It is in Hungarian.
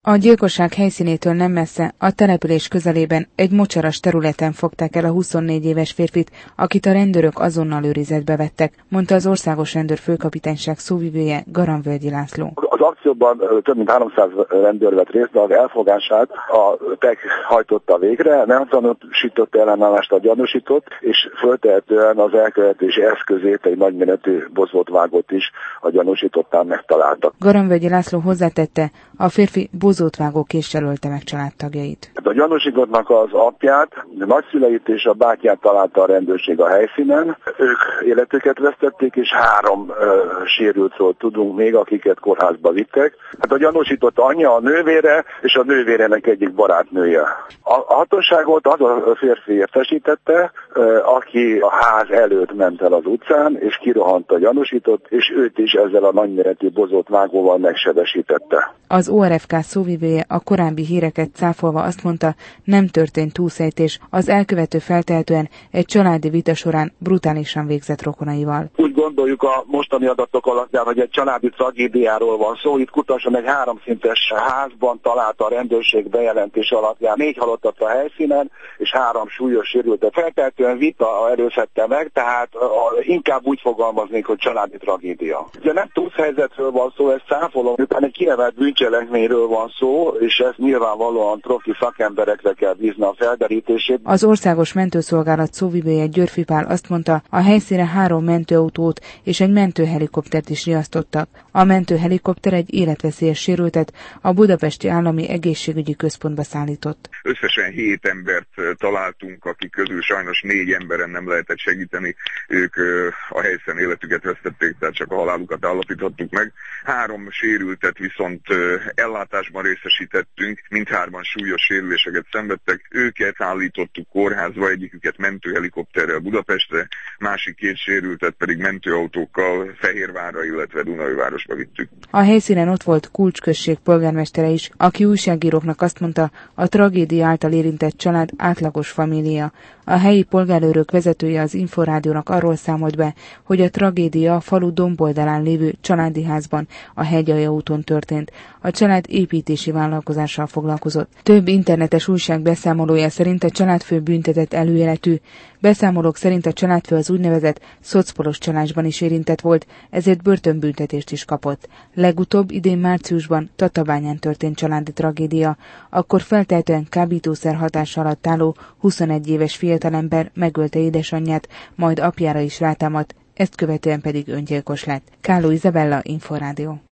A gyilkosság helyszínétől nem messze, a település közelében egy mocsaras területen fogták el a 24 éves férfit, akit a rendőrök azonnal őrizetbe vettek, mondta az Országos Rendőrfőkapitányság szóvivője, Garamvölgyi László. Az akcióban több mint 300 rendőr vett részt, de az elfogását a TEK hajtotta végre, nem tanúsított ellenállást a gyanúsított, és föltehetően az elkövetési eszközét, egy nagyméretű bozótvágót is a gyanúsítottán megtaláltak. Garamvölgyi László hozzátette, a férfi bozótvágó késsel ölte meg családtagjait. A gyanúsítottnak az apját, nagyszüleit és a bátyját találta a rendőrség a helyszínen. Ők életüket vesztették, és 3 sérültről tudunk még, akiket kórházba vittek. Hát a gyanúsított anyja, a nővére és a nővérének egyik barátnője. A hatóságot az a férfi értesítette, aki a ház előtt ment el az utcán, és kirohant a gyanúsított, és őt is ezzel a nagyméretű bozótvágóval megsebesítette. Az ORFK szóvivője a korábbi híreket cáfolva azt mondta, nem történt túlszejtés, az elkövető feltehetően egy családi vita során brutálisan végzett rokonaival. Úgy gondoljuk a mostani adatok alapján, hogy egy családi tragédiáról van szó. Itt Kutason egy 3 szintes házban találta a rendőrség bejelentés alapján 4 halottat a helyszínen, és 3 súlyos sérültet. Feltehetően vita erőszatta meg, tehát inkább úgy fogalmaznék, hogy családi tragédia. Ugye nem túlszhelyzetről van szó, ezt cáfolom, utána egy kiemelt bűncselekményről van szó, és ezt nyilvánvalóan profi szakemberekre kell bízni a felderítését. Az Országos Mentőszolgálat szóvivője Györfi Pál azt mondta, a helyszínre 3 mentőautót és egy mentőhelikoptert is riasztottak. A mentőhelikopter egy életveszélyes sérültet a Budapesti Állami Egészségügyi Központba szállított. Összesen 7 embert találtunk, akik közül sajnos 4 emberen nem lehetett segíteni. Ők a helyszínen életüket vesztették, tehát csak a halálukat állapítottuk meg. 3 sérültet viszont ellátásban részesítettünk, mindhárman súlyos sérüléseket szenvedtek. Őket állítottuk kórházba, egyiküket mentőhelikopterrel Budapestre, másik 2 sérültet pedig mentőautókkal Fehérvárra, illetve Dunaújvárosba vittük. A helyszínen ott volt Kulcs község polgármestere is, aki újságíróknak azt mondta, a tragédia által érintett család átlagos família. A helyi polgárőrök vezetője az Inforádiónak arról számolt be, hogy a tragédia a falu domboldalán lévő családi házban, a Hegyalja úton történt. A család építési vállalkozással foglalkozott. Több internetes újság beszámolója szerint a családfő büntetett előéletű. Beszámolók szerint a családfő az úgynevezett szocpolos csalásban is érintett volt, ezért börtönbüntetést is kapott. Legutóbb idén márciusban Tatabányán történt családi tragédia, akkor feltehetően kábítószer hatása alatt álló 21 éves fiatalember megölte édesanyját, majd apjára is rátámadt, ezt követően pedig öngyilkos lett. Káló Izabella, Inforádió.